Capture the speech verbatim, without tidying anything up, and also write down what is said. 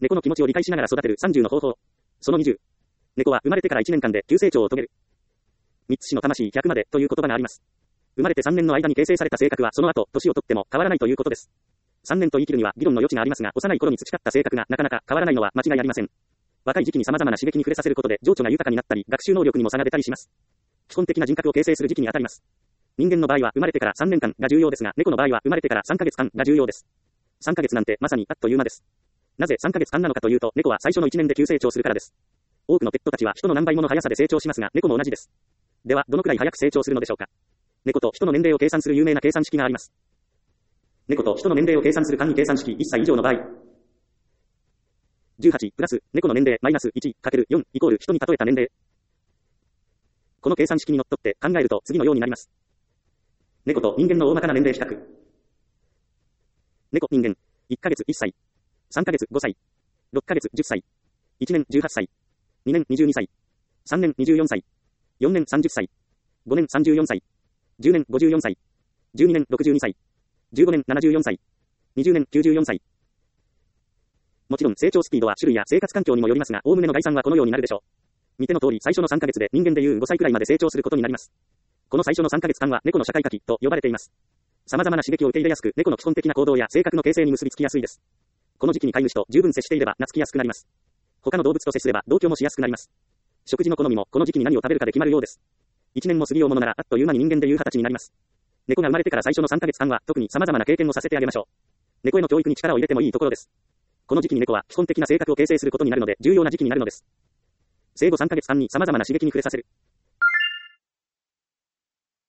猫の気持ちを理解しながら育てるさんじゅうの方法。そのにじゅう。猫は生まれてからいちねんかんで急成長を遂げる。三つ子の魂ひゃくまでという言葉があります。生まれてさんねんの間に形成された性格はその後、年をとっても変わらないということです。さんねんと生きるには議論の余地がありますが、幼い頃に培った性格がなかなか変わらないのは間違いありません。若い時期に様々な刺激に触れさせることで情緒が豊かになったり、学習能力にも差が出たりします。基本的な人格を形成する時期にあたります。人間の場合は生まれてからさんねんかんが重要ですが、猫の場合は生まれてからさんかげつかんが重要です。さんかげつなんてまさにあっという間です。なぜさんかげつかんなのかというと、猫は最初のいちねんで急成長するからです。多くのペットたちは人の何倍もの速さで成長しますが、猫も同じです。では、どのくらい早く成長するのでしょうか。猫と人の年齢を計算する有名な計算式があります。猫と人の年齢を計算する簡易計算式いっさい以上の場合。じゅうはちプラス猫の年齢マイナスいちかけるよんイコール人に例えた年齢。この計算式にのっとって考えると次のようになります。猫と人間の大まかな年齢比較。猫、人間。いっかげついっさい。さんかげつごさい。ろっかげつじゅっさい。いちねんじゅうはっさい。にねんにじゅうにさい。さんねんにじゅうよんさい。よねんさんじゅっさい。ごねんさんじゅうよんさい。じゅうねんごじゅうよんさい。じゅうにねんろくじゅうにさい。じゅうごねんななじゅうよんさい。にじゅうねんきゅうじゅうよんさい。もちろん成長スピードは種類や生活環境にもよりますが、おおむねの概算はこのようになるでしょう。見ての通り最初のさんかげつで人間でいうごさいくらいまで成長することになります。この最初のさんかげつかんは猫の社会科期と呼ばれています。様々な刺激を受け入れやすく、猫の基本的な行動や性格の形成に結びつきやすいです。この時期に飼い主と十分接していれば懐きやすくなります。他の動物と接すれば同居もしやすくなります。食事の好みもこの時期に何を食べるかで決まるようです。いちねんも過ぎようものならあっという間に人間でいうはたちになります。猫が生まれてから最初のさんかげつかんは特に様々な経験をさせてあげましょう。猫への教育に力を入れてもいいところです。この時期に猫は基本的な性格を形成することになるので重要な時期になるのです。生後さんかげつかんに様々な刺激に触れさせる。